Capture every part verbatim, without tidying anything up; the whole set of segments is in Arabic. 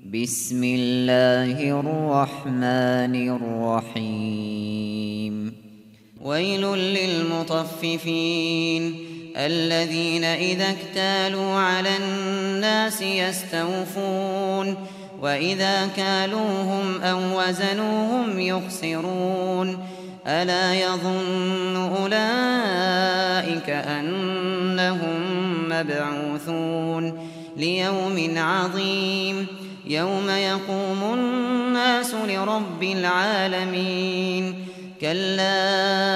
بسم الله الرحمن الرحيم ويل للمطففين الذين إذا اكتالوا على الناس يستوفون وإذا كالوهم أو وزنوهم يخسرون ألا يظن أولئك أنهم مبعوثون ليوم عظيم يوم يقوم الناس لرب العالمين كلا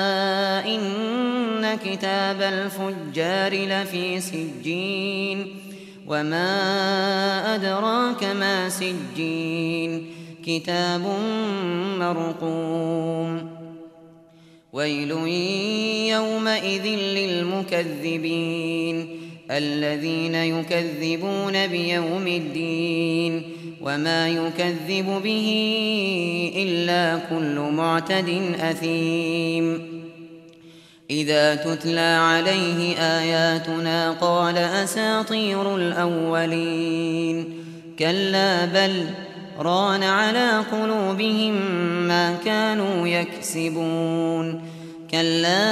إن كتاب الفجار لفي سجين وما أدراك ما سجين كتاب مرقوم ويل يومئذ للمكذبين الذين يكذبون بيوم الدين وما يكذب به إلا كل معتد أثيم إذا تتلى عليه آياتنا قال أساطير الأولين كلا بل ران على قلوبهم ما كانوا يكسبون كلا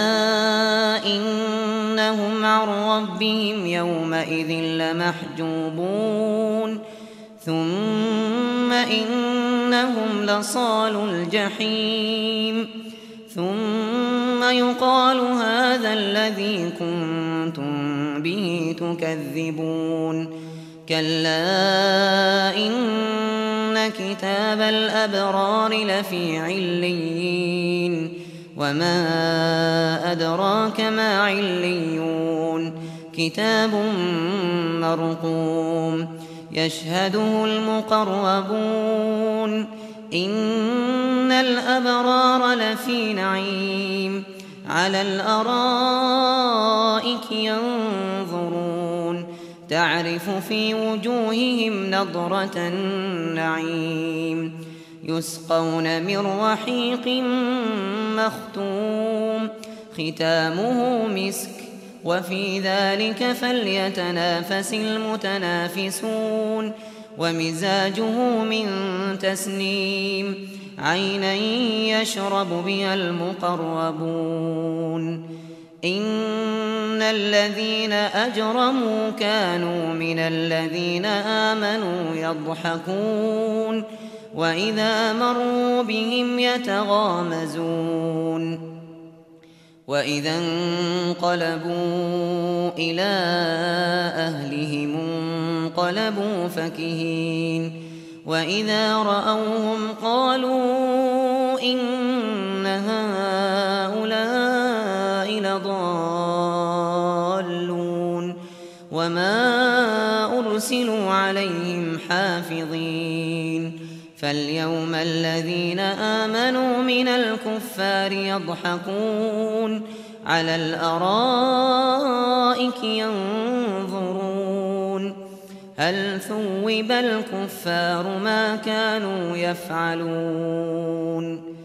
إنهم عن ربهم يومئذ لمحجوبون ثم إنهم لصالو الجحيم ثم يقال هذا الذي كنتم به تكذبون كلا إن كتاب الأبرار لفي عليين وما أدراك ما عليون كتاب مرقوم يشهده المقربون إن الأبرار لفي نعيم على الأرائك ينظرون تعرف في وجوههم نضرة النعيم يسقون من رحيق مختوم ختامه مسك وفي ذلك فليتنافس المتنافسون ومزاجه من تسنيم عينا يشرب بها المقربون إن الذين أجرموا كانوا من الذين آمنوا يضحكون وإذا مروا بهم يتغامزون وإذا انقلبوا إلى أهلهم انقلبوا فكهين وإذا رأوهم قالوا إن هؤلاء لضالون وما أرسلوا عليهم حافظين فاليوم الذين آمنوا من الكفار يضحكون على الأرائك ينظرون هل ثوب الكفار ما كانوا يفعلون